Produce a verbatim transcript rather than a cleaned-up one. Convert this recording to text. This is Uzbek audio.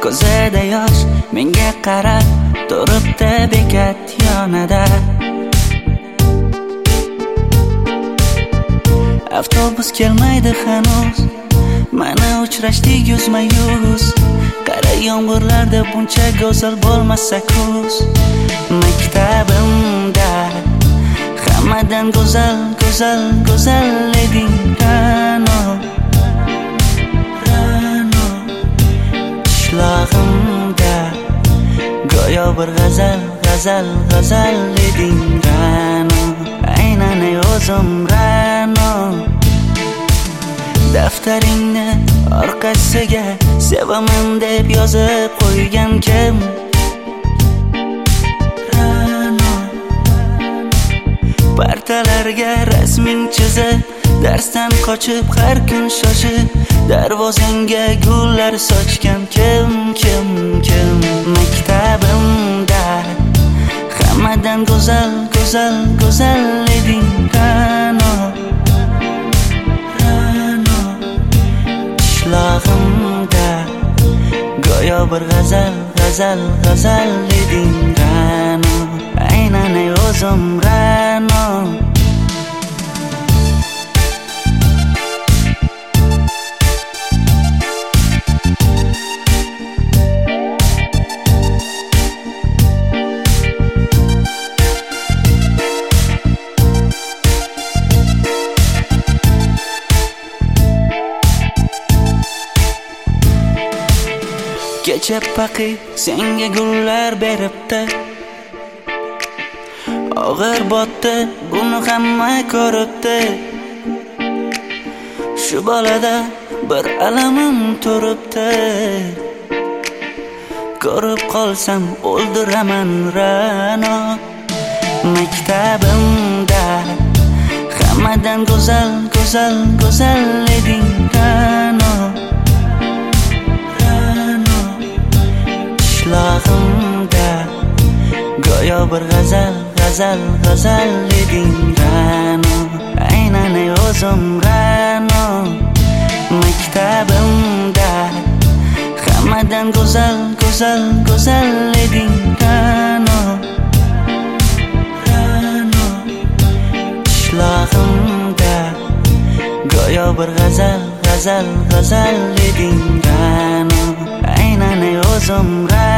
ko'zida yosh menga qarab turibdi bekat yonida. Avtobus kelmaydi hanuz, mana uchrashdik yuzma yuz. Qara yomg'irlarda buncha go'zal bo'lmasa kuz. Maktabimda hammadan go'zal, go'zal, go'zal eding Ra'no, Ra'no. Qishlog'imda go'yo bir g'azal, g'azal, g'azal eding Ra'no. Aynan ey o'zim Ra'no. Daftaringni orqasiga sevaman deb yozib qo'ygan kim? Ra'no. Partalarga rasming chizib, darsdan qochib har kun shoshib, darvozangga gullar sochgan kim, kim, kim? Maktabimda hammadan go'zal, go'zal, go'zal eding Ra'no, Ra'no. Qishlog'imda go'yo bir g'azal, g'azal, g'azal eding Ra'no. Aynan ey o'zim Ra'no. Kecha paqi senga gullar beribdi, og'ir botdi buni hamma ko'ribdi. Shu bolada bir alamim turibdi, ko'rib qolsam o'ldiraman Ra'no. Maktabimda hammadan go'zal, go'zal, go'zal eding Ra'no, Ra'no. Qishlog'imda go'yo bir g'azal, g'azal, g'azal eding Ra'no. Aynan ey o'zim Ra'no. Maktabimda hammadan go'zal, go'zal, go'zal eding Ra'no, Ra'no. Qishlog'imda go'yo bir g'azal, g'azal, g'azal eding Ra'no. Aynan ey o'zim Ra'no.